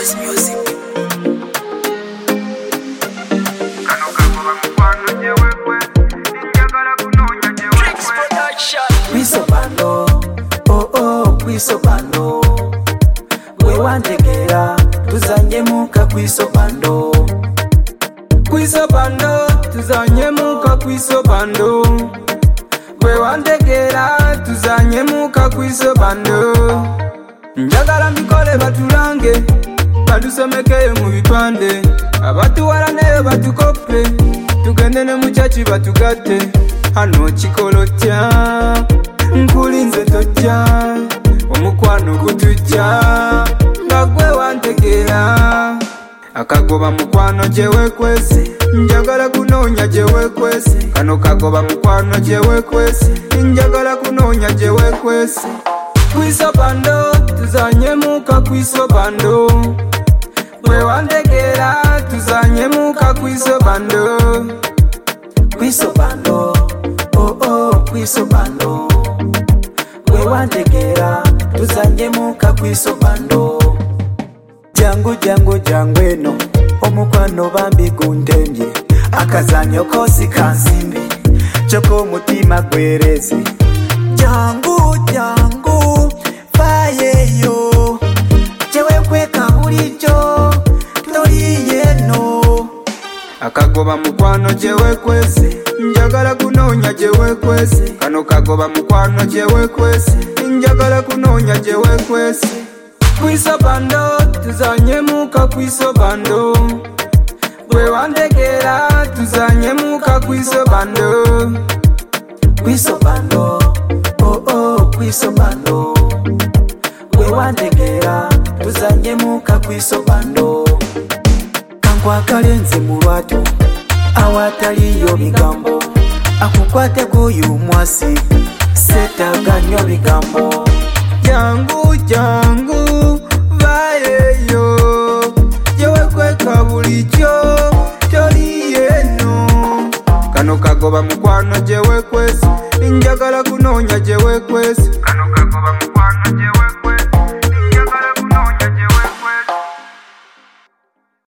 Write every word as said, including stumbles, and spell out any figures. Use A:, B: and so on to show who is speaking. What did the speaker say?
A: Boys Music.
B: Kwisobando, oh oh, kwisobando. Gwe wantegera, tuzanyemuka kwisobando. Kwisobando, tuzanyemuka kwisobando. Gwe wantegera, tuzanyemuka kwisobando. Njagala mbikole batulange, badusomekeye mu bipande. Abatuwalaneyo batukope, tugende ne mu chachi batugatte. Hano kikolotya, nkulinze tojja, omukwano gutujja, nga gwe wantegera. Akagoba mukwano gye weekwese, njagala kunoonya gye weekwese. Kano kagoba mukwano gye weekwese, njagala kunoonya gye weekwese. Kwisobando, tuzanyemuka kwisobando. Gwe wantegera, tuzanyemuka kwisobando. Kwisobando, oh oh, kwisobando. Gwe wantegera, tuzanyemuka kwisobando. Jangu jangu jangu eno, omukwano bambi gundembye. Akazanyo kosi kansimbi, choko mutima gwereze. Jangu jangu, fayeyo, jewe kweka bulijo, tori yeno. Akagoba mukwano gye weekwese, njagala kunoonya gye weekwese. Kano kagoba mukwano gye weekwese, njagala kunoonya gye weekwese. Kwisobando, tuzanyemuka kwisobando. Gwe wantegera, tuzanyemuka kwisobando. Kwisobando, oh oh, kwisobando. Gwe wantegera, tuzanyemuka kwisobando. Kankwalenze mu lwatu, awataliyo bigambo. Akukwate kuyu mwasi, setaga nnyo bigambo. Jangu jangu, vayeyo, jewe kweka bulijjo, tori yeno. Kano kagoba mukwano gye weekwese, njagala kunoonya gye weekwese.